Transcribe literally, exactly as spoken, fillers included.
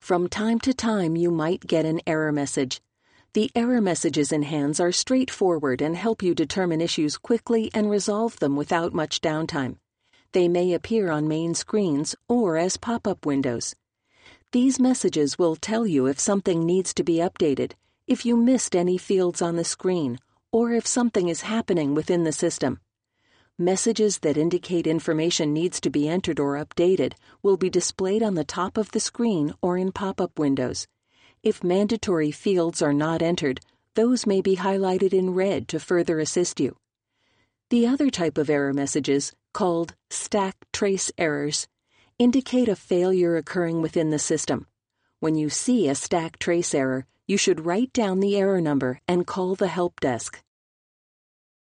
From time to time, you might get an error message. The error messages in HANDS are straightforward and help you determine issues quickly and resolve them without much downtime. They may appear on main screens or as pop-up windows. These messages will tell you if something needs to be updated, if you missed any fields on the screen, or if something is happening within the system. Messages that indicate information needs to be entered or updated will be displayed on the top of the screen or in pop-up windows. If mandatory fields are not entered, those may be highlighted in red to further assist you. The other type of error messages, called stack trace errors, indicate a failure occurring within the system. When you see a stack trace error, you should write down the error number and call the help desk.